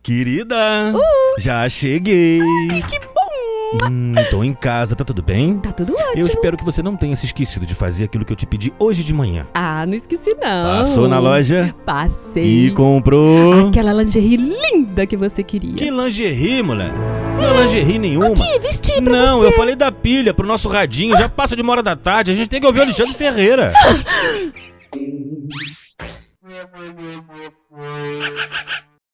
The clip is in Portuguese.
Querida, já cheguei. Ai, que bom! Tô em casa, tá tudo bem? Tá tudo ótimo. Eu espero que você não tenha se esquecido de fazer aquilo que eu te pedi hoje de manhã. Ah, não esqueci não. Passou na loja Passei. e comprou... Aquela lingerie linda que você queria. Que lingerie, moleque? Não é lingerie nenhuma. Aqui, vesti pra Não, você. eu falei da pilha pro nosso radinho. Já passa de 1h da tarde. A gente tem que ouvir o Alexandre Ferreira.